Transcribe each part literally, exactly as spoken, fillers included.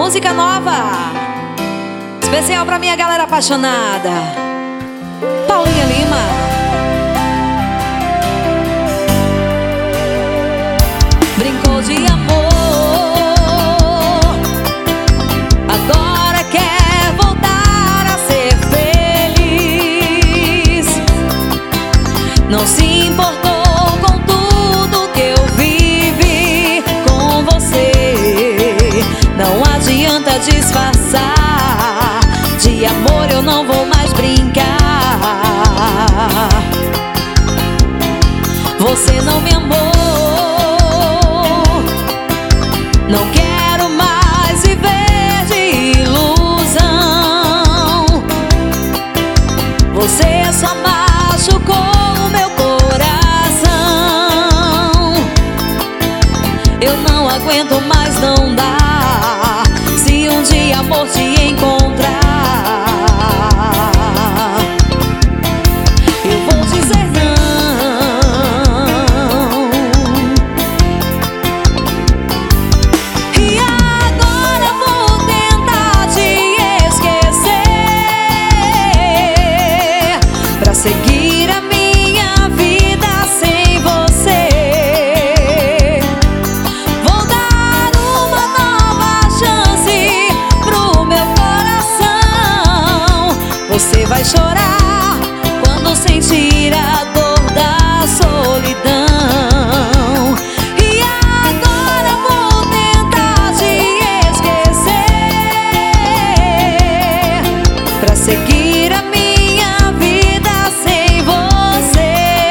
Música nova, especial pra minha galera apaixonada. Paulinha Lima. Brincou de amor, agora quer voltar a ser feliz. Não se importou com tudo que eu vivi com você. Não adianta disfarçar, de amor eu não vou mais brincar. Você não me amou, não quero mais viver de ilusão. Você só machucou o meu coração. Eu não aguento mais, não dá. Se um dia, amor, te encontrar, eu vou dizer não. E agora vou tentar te esquecer, pra seguir a minha vida sem você. Vou dar uma nova chance pro meu coração. Você vai chorar quando sentir a dor da solidão. E agora vou tentar te esquecer, pra seguir a minha vida sem você.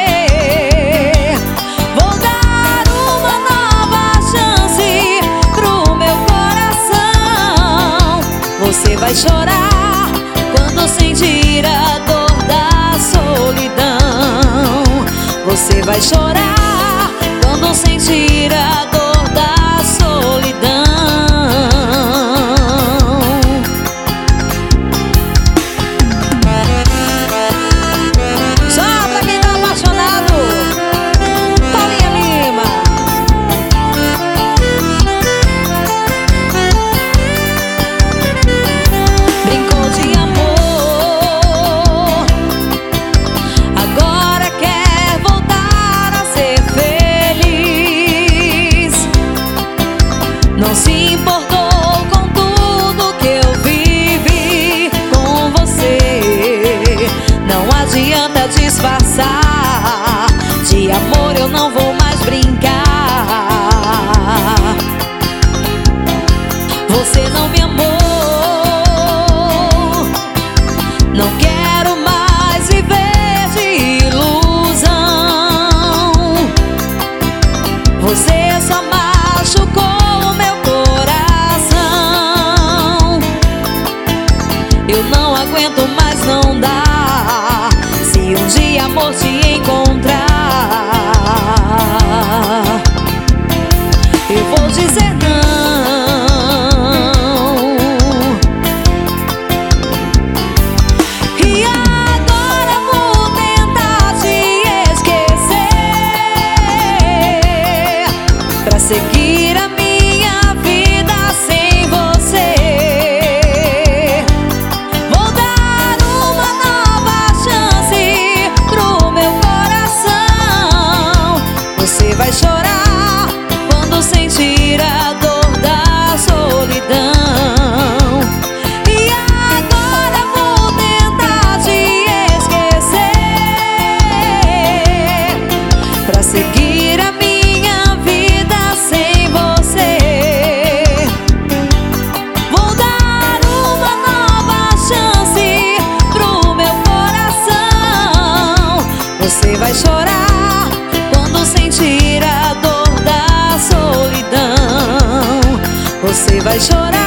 Vou dar uma nova chance pro meu coração. Você vai chorar quando sentir a dor da solidão. Você vai chorar quando sentir a dor da solidão. Só pra quem tá apaixonado, Paulinha Lima. Brincou de amor, agora quer voltar a ser feliz. Não se importou com tudo que eu vivi com você. Não adianta disfarçar, de amor eu não vou mais brincar. Você não me amou, não quero mais viver de ilusão. Você só machucou o meu coração. Eu não aguento mais, não dá. Se um dia, amor, te encontrar, eu vou dizer não. E agora vou tentar te esquecer, pra seguir a minha vida sem você. Vou dar uma nova chance pro meu coração. Você vai chorar quando sentir a dor da solidão. E agora vou tentar te esquecer, pra seguir a minha vida sem você. Vou dar uma nova chance pro meu coração. Você vai chorar quando sentir a dor da solidão. Você vai chorar